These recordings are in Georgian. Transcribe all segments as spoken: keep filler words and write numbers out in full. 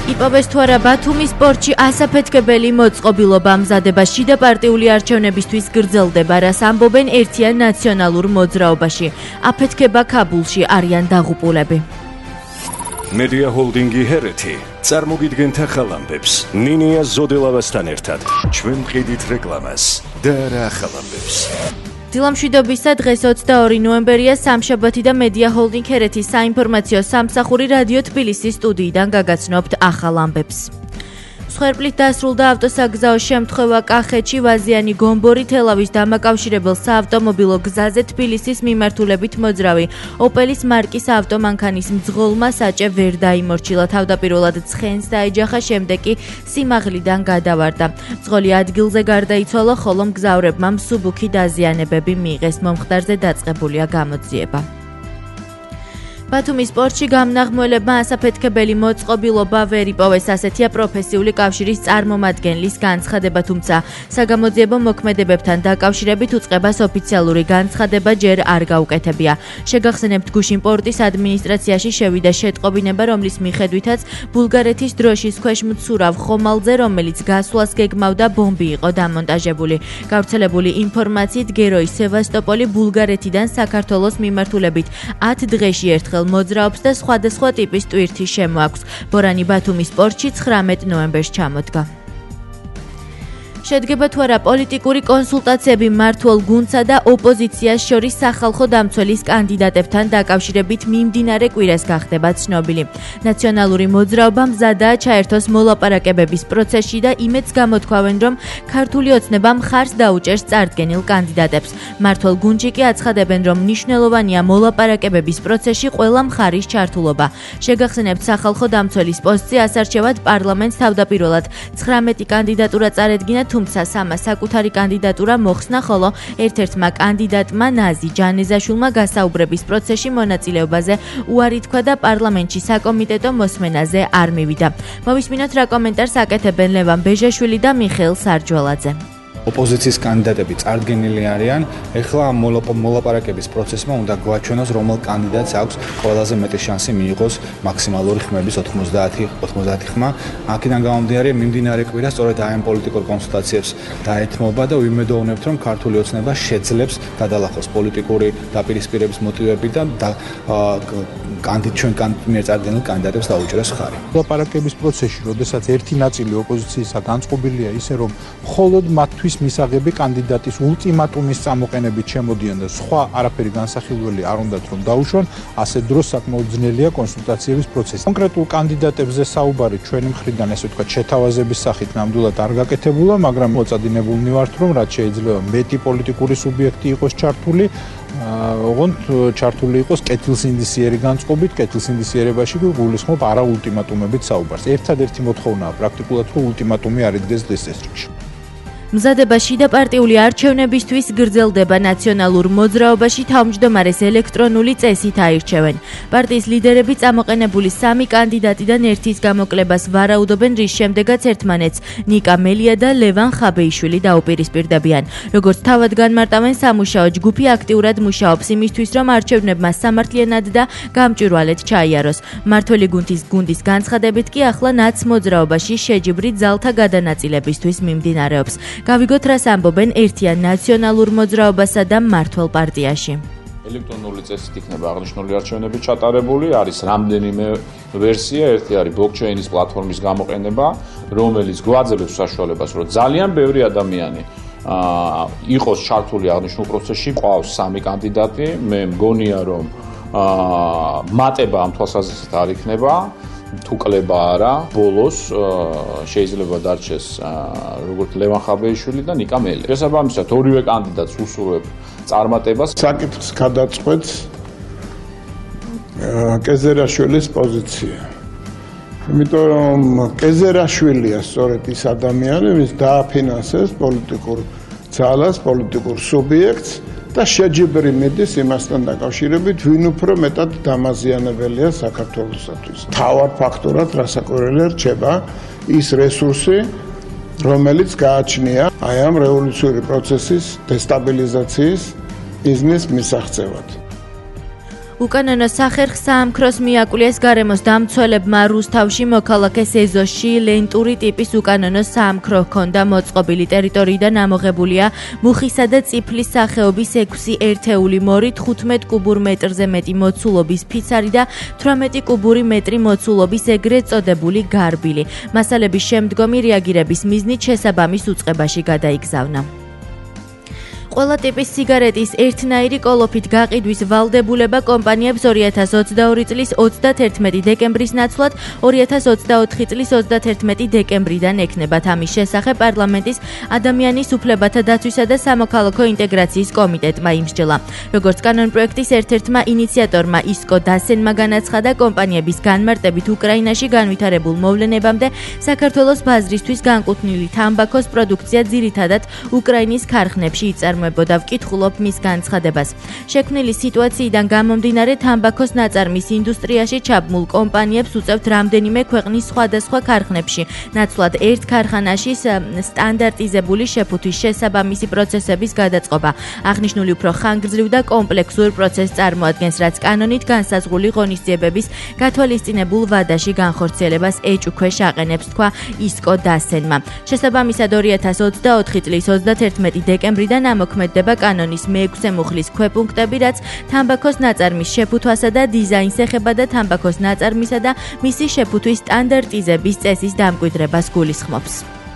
იპოვეს თუ არა ბათუმის სპორტში ასაფეთქებელი მოწყობილობა მზადება შიდა პარტიული არჩევნებისთვის გრძელდება, რას ამბობენ ერთიან ნაციონალურ მოძრაობაში. აფეთქება ქაბულში არიან დაღუპულები. მედია ჰოლდინგი ჰერეთი წარმოგიდგენთ ახალ ამბებს. ნინია ზოდელავასთან ერთად ჩვენ ვყიდით რეკლამას და რა ახალ ამბებს. დილამშვიდობისა დღეს ოცდაორი ნოემბერია სამშაბათი და მედია ჰოლდინგ ჰერეთის საინფორმაციო სამსახური რადიო თბილისის სტუდიიდან გაგაცნობთ ახალ ამბებს. მსხვერპლით დასრულდა ავტოსაგზაო შემთხვევა კახეთში ვაზიანი გომბორი თელავის დამაკავშირებელ საავტომობილო გზაზე თბილისის მიმართულებით მოძრავი ოპელის მარკის ავტომანქანის მძღოლმა საჭე ვერ დაიმორჩილა, თავდაპირველად ცხენს დაეჯახა, შემდეგ კი სიმაღლიდან გადავარდა. მძღოლი ადგილზე გარდაიცვალა, ხოლო მგზავრებმა მსუბუქი დაზიანებები მიიღეს. მომხდარზე დაწყებულია გამოძიება. ბათუმის სპორტში გამნაღმველებმა ასაფეთქებელი მოწყობილობა ვერ იპოვეს, ასეთია პროფესიული კავშირის წარმომადგენლის განცხადება, თუმცა საგამოძიებო მოქმედებებთან დაკავშირებით უწყებას ოფიციალური განცხადება ჯერ არ გაუკეთებია. შეგახსენებთ, გუშინ პორტის ადმინისტრაციაში შევიდა შეტყობინება, რომლის მიხედვითაც ბულგარეთის დროშის ქვეშ მცურავ ხომალდზე, რომელიც გასვლას გეგმავდა, ბომბი იყო დამონტაჟებული. გავრცელებული ინფორმაციით გეროი სევასტოპოლი ბულგარეთიდან საქართველოს მიმართულებით ათ დღეში ერთხელ მოძრაობს და სხვადასხვა ტიპის ტვირთი შემოაქვს. ბორანი ბათუმის სპორტში ცხრამეტ ნოემბერს ჩამოდგა. შედგება თუ არა პოლიტიკური კონსულტაციები მმართველ გუნდსა და ოპოზიციას შორის სახალხო დამცველის კანდიდატებთან დაკავშირებით მიმდინარე კვირას გახდება ცნობილი. ნაციონალური მოძრაობა მზადაა ჩაერთოს მოლაპარაკებების პროცესში და იმედს გამოთქვავენ, რომ ქართული ოცნება მხარს დაუჭერს წარდგენილ კანდიდატებს. მმართველ გუნდში კი აცხადებენ, რომ მნიშვნელოვანია მოლაპარაკებების პროცესში ყველა მხარის ჩართულობა. შეგახსენებთ, სახალხო დამცველის პოსტზე ასარჩევად პარლამენტს თავდაპირველად ცხრამეტი კანდიდატურა წარედგინა, თუმცა სამას საკუთარი კანდიდატურა მოხსნა, ხოლო ერთ-ერთმა კანდიდატმა ნაზი ჯანეზაშვილმა გასაუბრების პროცესში მონაწილეობაზე უარი თქვა და პარლამენტში საკომიტეტო მოსმენაზე არ მივიდა. მოვისმინოთ რა კომენტარს აკეთებენ ლევან ბეჟაშვილი და მიხეილ სარჯველაძე. ოპოზიციის კანდიდატები წარდგენილი არიან. ეხლა ამ მოლაპარაკების პროცესმა უნდა გვაჩვენოს, რომელ კანდიდატს აქვს ყველაზე მეტი შანსი მიიღოს მაქსიმალური ხმების ოცდაათი ხმა. აქედან გამომდინარე, მიმდინარე კვირა სწორედ ამ პოლიტიკურ კონსულტაციებს დაეთმობა და ვიმედოვნებთ, რომ ქართული ოცნება შეძლებს გადალახოს პოლიტიკური დაპირისპირების მოტივები და ჩვენ მიერ წარდგენილ კანდიდატებს დაუჭეროს ხარი. მოლაპარაკების პროცესში, როდესაც ერთი ნაწილი ოპოზიციისა განწყობილია ისე, რომ მხოლოდ მათთვის მისაღები კანდიდატის ულტიმატუმის წამოყენებით შემოდიან და სხვა არაფერი განსახილველი არ უნდათ რომ დაუშვან, ასე დროს საკმაოდ ძნელია კონსულტაციების პროცესი. კონკრეტულ კანდიდატებზე საუბარი ჩვენი მხრიდან, ესე ვთქვათ, შეთავაზების სახით ნამდვილად არ გაკეთებულა, მაგრამ მოწადინებულნი ვართ, რომ რაც შეიძლება მეტი პოლიტიკური სუბიექტი იყოს ჩართული, ოღონდ ჩართული იყოს კეთილსინდისიერი განწყობით, კეთილსინდისიერებაში გულისხმობ არა ულტიმატუმებით საუბარს. ერთადერთი მოთხოვნაა პრაქტიკულად, რომ ულტიმატუმი არ იდგეს დღეს წესრიგში. მზადება შიდა პარტიული არჩევნებისთვის გრძელდება. ნაციონალურ მოძრაობაში თავმჯდომარეს ელექტრონული წესით აირჩევენ. პარტიის ლიდერები წამოყენებული სამი კანდიდატიდან ერთის გამოკლებას ვარაუდობენ, რის შემდეგაც ერთმანეთს ნიკა მელია და ლევან ხაბეიშვილი დაუპირისპირდებიან. როგორც თავად განმარტავენ, სამუშაო ჯგუფი აქტიურად მუშაობს იმისთვის, რომ არჩევნებმა სამართლიანად და გამჭვირვალედ ჩაიაროს. მმართველი გუნდის გუნდის განცხადებით კი ახლა ნაცმოძრაობაში შეჯიბრი ძალთა გადანაწილებისთვის მიმდინარეობს. გავიგოთ, რას ამბობენ ერთიან ნაციონალურ მოძრაობასა და მმართველ პარტიაში. ელექტრონული წესით იქნება აღნიშნული არჩევნები ჩატარებული, არის რამდენიმე ვერსია, ერთი არის ბლოკჩეინის პლატფორმის გამოყენება, რომელიც გვაძლევს საშუალებას, რომ ძალიან ბევრი ადამიანი იყოს ჩართული აღნიშნულ პროცესში. ყავს სამი კანდიდატი, მე მგონია, რომ მატება ამ თვალსაზრისით არ იქნება. თუ კლება არა, ბოლოს შეიძლება დარჩეს როგორც ლევან ხაბეიშვილი და ნიკა მელია. შესაბამისად, ორივე კანდიდატს უსურვებ წარმატებას. საკითხს გადაწყვეტს კეზერაშვილის პოზიცია. იმიტომ რომ კეზერაშვილია სწორედ ის ადამიანი, ვინც დააფინანსებს პოლიტიკურ ძალას, პოლიტიკურ სუბიექტს და შეჯიბრი მიდის იმასთან დაკავშირებით, ვინ უფრო მეტად დამაზიანებელია საქართველოსთვის. თავარ ფაქტორად რასაკვირველია რჩება ის რესურსი, რომელიც გააჩნია აი ამ რევოლუციური პროცესის დესტაბილიზაციის მიზნის მისაღწევად. უკანონო სახერხ საამქროს მიაკვლიეს გარემოს დამცველებმა რუსთავში მოქალაქეს ეზოში ლენტური ტიპის უკანონო საამქრო ჰქონდა მოწყობილი ტერიტორიიდან ამოღებულია მუხისა და წიფლის სახეობის ექვსი ერთეული მორი თხუთმეტ კუბურ მეტრზე მეტი მოცულობის ფიცარი და თვრამეტი კუბური მეტრი მოცულობის ეგრეთ წოდებული გარბილი. მასალების შემდგომი რეაგირების მიზნით შესაბამის უწყებაში გადაიგზავნა. ყველა ტიპის სიგარეტის ერთნაირი კოლოფით გაყიდვის ვალდებულება კომპანიებს ორი ათას ოცდაორი წლის ოცდათერთმეტი დეკემბრის ნაცვლად ორი ათას ოცდაოთხი წლის ოცდათერთმეტი დეკემბრიდან ექნებათ. ამის შესახებ პარლამენტის ადამიანის უფლებათა დაცვისა და სამოქალაქო ინტეგრაციის კომიტეტმა იმსჯელა. როგორც კანონპროექტის ერთ-ერთმა ინიციატორმა ისკო დასენმა განაცხადა, კომპანიების განმარტებით უკრაინაში განვითარებულ მოვლენებამდე საქართველოს ბაზრისთვის განკუთვნილი თამბაქოს პროდუქცია ძირითადად უკრაინის ქარხნებში იწარმოებდა. ვკითხულობ მის განცხადებას. შექმნილი სიტუაციიდან გამომდინარე თამბაქოს ნაწარმის ინდუსტრიაში ჩაბმულ კომპანიებს უწევთ რამდენიმე ქვეყნის სხვადასხვა ქარხნებში ნაცვლად ერთ ქარხანაში სტანდარტიზებული შეფუთვის შესაბამისი პროცესების გადაწყობა. აღნიშნული უფრო ხანგრძლივ და კომპლექსურ პროცესს წარმოადგენს, რაც კანონით განსაზღვრული ღონისძიებების გათვალისწინებულ ვადაში განხორციელებას ეჭუქვეშ აყენებს, თქვა ისკო დასენმა. შესაბამისად ორი ათას ოცდაოთხი წლის ოცდათერთმეტი დეკემბრიდან მოქმედება კანონის მეექვსე მუხლის ქვეპუნქტები, რაც თამბაქოს ნაწარმის შეფუთვასა და დიზაინს ეხება და თამბაქოს ნაწარმისა და მისი შეფუთვის სტანდარტიზების წესის დამკვიდრებას გულისხმობს.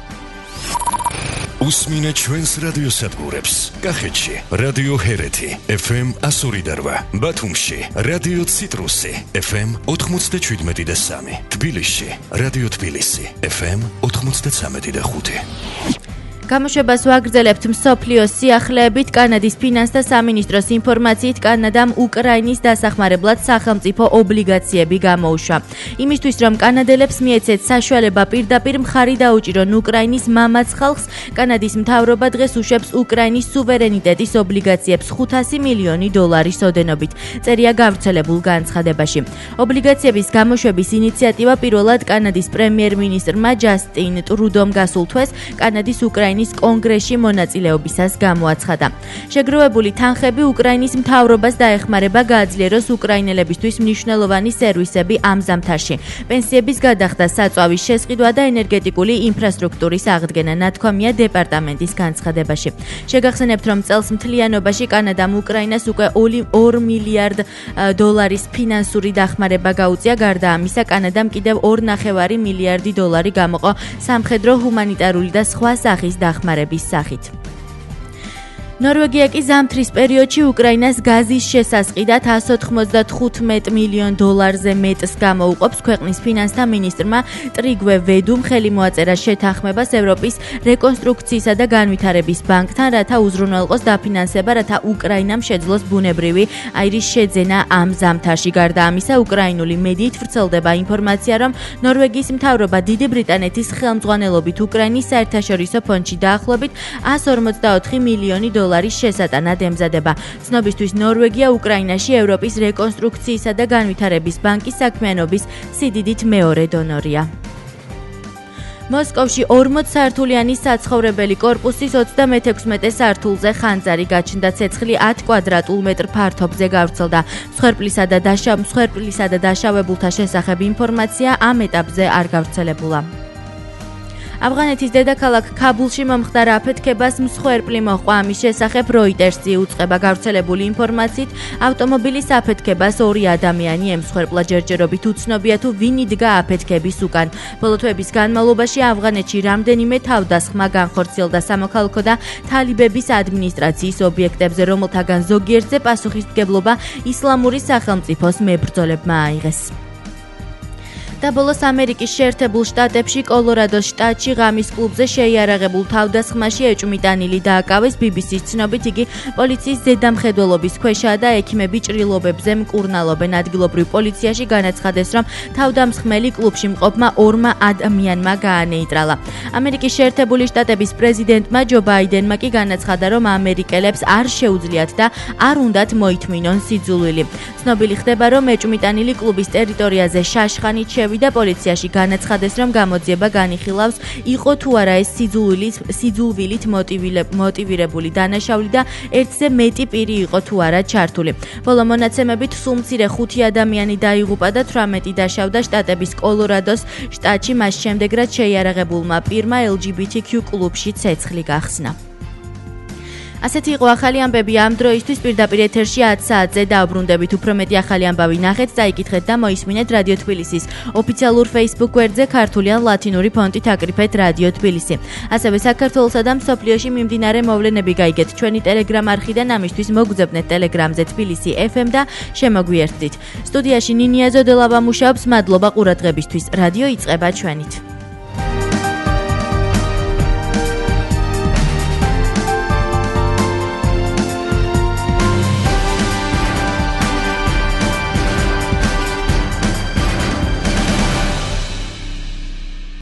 უსმინე ჩვენს რადიოსადგურებს. კახეთში რადიო ჰერეთი ეფ ემ ასორი და რვა, ბათუმში რადიო ციტრუსი ეფ ემ ოთხმოცდაშვიდმეტი და სამი, თბილისში რადიო თბილისი ეფ ემ ოთხმოცდაცამეტი და ხუთი. გამოშვებას ვაგრძელებთ მსოფლიოს სიახლეებით. კანადის ფინანსთა სამინისტროს ინფორმაციით კანადამ უკრაინის დასახმარებლად სახელმწიფო ობლიგაციები გამოუშვა. იმისთვის რომ კანადელებს მიეცეთ საშუალება პირდაპირ მხარი დაუჭირონ უკრაინის მამაც ხალხს, კანადის მთავრობა დღეს უშვებს უკრაინის სუვერენიტეტის ობლიგაციებს ხუთასი მილიონი დოლარის ოდენობით, წერია გავრცელებულ განცხადებაში. ობლიგაციების გამოშვების ინიციატივა პირველად კანადის პრემიერ-მინისტრმა ჯასტინ ტრუდომ გასულ თვეს კანადის უკრაინის კონგრესში მონაწილეობისას გამოაცხადა. შეგროვებული თანხები უკრაინის მთავრობას დაეხმარება გააძლიეროს უკრაინელებისთვის მნიშვნელოვანი სერვისები ამ ზამთარში. პენსიების გადახდა, საწვავის შესყიდვა და ენერგეტიკული ინფრასტრუქტურის აღდგენა, ნათქვამია დეპარტამენტის განცხადებაში. შეგახსენებთ, რომ წელს მთლიანობაში კანადამ უკრაინას უკვე ორი მილიარდ დოლარის ფინანსური დახმარება გაუწია. გარდა ამისა, კანადამ კიდევ ორი და ნახევარი მილიარდი დოლარი გამოყო სამხედრო, ჰუმანიტარული და სხვა სახის დახმარების სახით. ნორვეგია კი ზამთრის პერიოდში უკრაინას გაზის შესასყიდად εκατს ოთხმოცდათხუთმეტ მილიონ დოლარზე მეტს გამოუყოფს. ქვეყნის ფინანსთა მინისტრმა ტრიგვე ვედუმ ხელი მოაწერა შეთანხმებას ევროპის რეკონსტრუქციისა და განვითარების ბანკთან, რათა უზრუნველყოს დაფინანსება, რათა უკრაინამ შეძლოს ბუნებრივი აირის შეძენა ამ ზამთარში. გარდა ამისა, უკრაინული მედიით ვრცელდება ინფორმაცია, რომ ნორვეგიის მთავრობა დიდი ბრიტანეთის ხელმძღვანელობით უკრაინის საერთაშორისო ფონდში დაახლოებით εκατს ორმოცდაოთხი მილიონი დოლარი დოლარის შესატანად ემზადება. ცნობისთვის ნორვეგია უკრაინაში ევროპის რეკონსტრუქციისა და განვითარების ბანკის საქმიანობის სიდიდით მეორე დონორია. მოსკოვში ორმოც სართულიანი საცხოვრებელი კორპუსის ოცდამეექვსმეტე სართულზე ხანძარი გაჩნდა. ცეცხლი ათი კვადრატულ მეტრ ფართობზე გავრცელდა. მსხვერპლისა და დაშავ მსხვერპლისა და დაშავებულთა შესახებ ინფორმაცია ამ ეტაპზე არ გავრცელებულა. ავღანეთის დედაქალაქ ქაბულში მომხდარ აფეთქებას მსხვერპლი მოჰყვა. ამის შესახებ როიტერსი უწყება გავრცელებული ინფორმაციით, ავტომობილის აფეთქებას ორი ადამიანი ემსხვერპლა. ჯერჯერობით უცნობია თუ ვინ იდგა აფეთქების უკან. ბოლო თვეების განმავლობაში ავღანეთში რამდენიმე თავდასხმა განხორციელდა სამოქალაქო და თალიბების ადმინისტრაციის ობიექტებზე, რომელთაგან ზოგიერთზე პასუხისმგებლობა ისლამური სახელმწიფოს მებრძოლებმა აიღეს. და ბოლოს ამერიკის შეერთებულ შტატებში კოლორადოს შტატში ღამის კლუბზე შეიარაღებულ თავდასხმაში ეჭვმიტანილი დააკავეს. ბი ბი სის ცნობით იგი პოლიციის ზედამხედველობის ქვეშაა და ექიმები ჭრილობებზე მკურნალობენ. ადგილობრივ პოლიციაში განაცხადეს, რომ თავდამსხმელი კლუბში მყოფმა ორმა ადამიანმა გაანეიტრალა. ამერიკის შეერთებული შტატების პრეზიდენტმა ჯო ბაიდენმა კი განაცხადა, რომ ამერიკელებს არ შეუძლიათ და არ უნდათ მოითმინონ სიძულვილი. ცნობილი ხდება, რომ ეჭვმიტანილი კლუბის ტერიტორიაზე შაშხანით შევიდა პოლიციაში, განაცხადეს, რომ გამოძიება განიხილავს, იყო თუ არა ეს სიძულვილით, სიძულვილით მოტივირებული დანაშაული და ერთზე მეტი პირი იყო თუ არა ჩართული. ბოლო მონაცემებით სულ მცირე ხუთი ადამიანი დაიღუპა და თვრამეტი დაშავდა შტატების კოლორადოს შტატში მას შემდეგ, რაც შეიარაღებულმა პირმა ელ ჯი ბი თი კიუ კლუბში ცეცხლი გახსნა. ასეთი იყო ახალი ამბები ამ დროისთვის პირდაპირ ეთერში ათ საათზე დაუბრუნდებით. უფრო მეტი ახალი ამბავი ნახეთ, წაიკითხეთ და მოისმინეთ რადიო თბილისის ოფიციალურ Facebook გვერდზე ქართული ან ლათინური ფონტით აკრიფეთ რადიო თბილისი. ასევე საქართველოსა და მსოფლიოში მიმდინარე მოვლენები გაიგეთ ჩვენი Telegram არხიდან, ამისთვის მოგძებნეთ Telegram-ზე თბილისი ეფ ემ და შემოგვიერთდით. სტუდიაში ნინია ზოდელავა მუშაობს, მადლობა ყურადღებისთვის. რადიო იწყება ჩვენით.